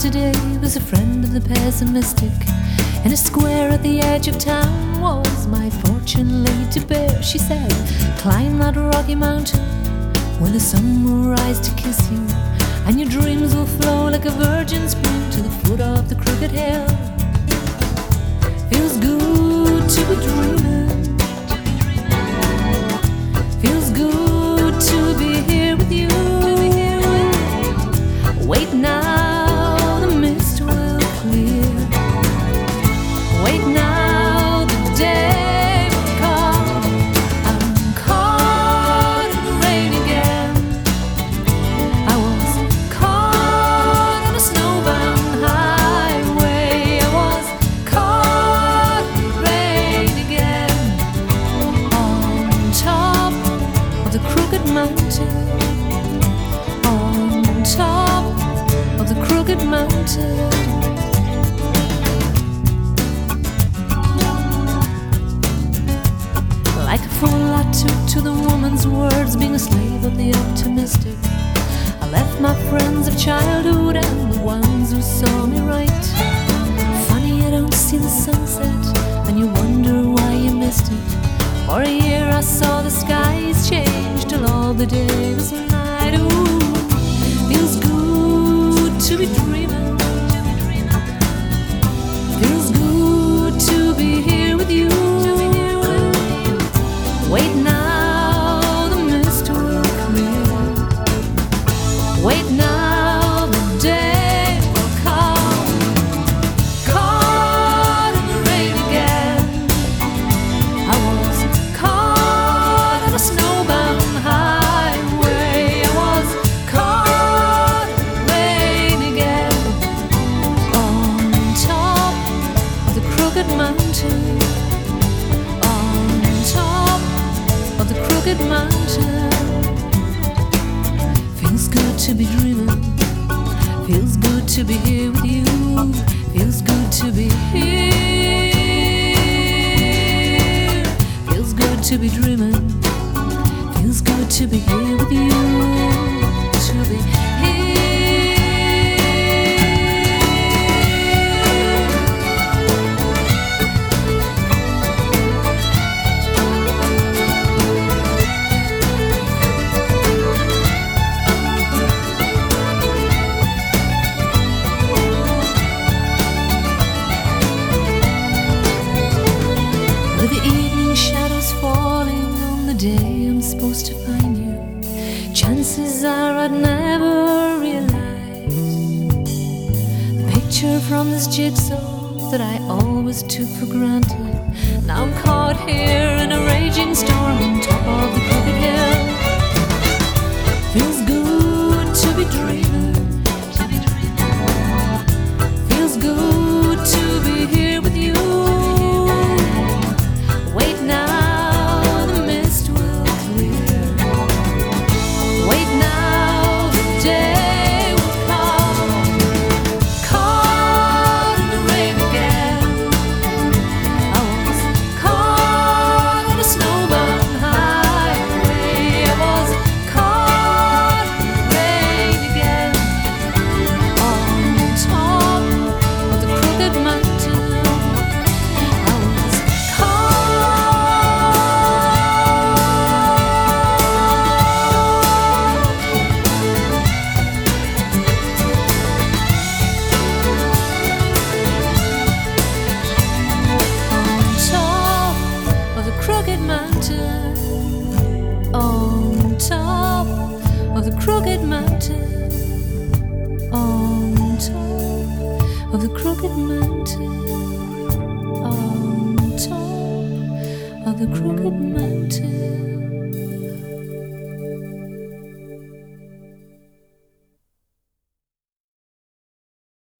today was a friend of the pessimistic. In a square at the edge of town was my fortune laid to bear. She said, climb that rocky mountain when the sun will rise to kiss you, and your dreams will flow like a virgin spring to the foot of the crooked hill. Feels good to be dreaming. Feels good to be here with you. Wait now, the mist will clear. Wait now, the day will come. I'm caught in the rain again. I was caught on a snowbound highway. I was caught in the rain again. On top of the crooked mountain. On top of the crooked mountain. Like a fool I took to the woman's words, being a slave of the optimistic. I left my friends of childhood and the ones who saw me right. Funny I don't see the sunset, and you wonder why you missed it. For a year I saw the skies change till all the day was night. Ooh, feels good to be dreaming. Feels good to be here with you. Wait now, the mist will clear. Wait now, the day will come. Caught in the rain again. I was caught on a snowbound highway. I was caught in the rain again. On top of the crooked mountain. On top of the crooked mountain. Feels good to be dreaming. Feels good to be here with you. Feels good to be here. Feels good to be dreaming. Feels good to be here with you. To be here. With the evening shadows falling on the day I'm supposed to find you, chances are I'd never realize the picture from this jigsaw that I always took for granted. Now I'm caught here in a raging storm on top of the crooked hill. Feels good to be dreaming. Feels good to be here with you. Wait now, the mist will clear. Wait now, the day will come. Caught in the rain again. I was caught on a snowbound highway. I was caught in the rain again. On top of the crooked mountain. I was crooked mountain. On top of the crooked mountain. On top of the crooked mountain. On top of the crooked mountain.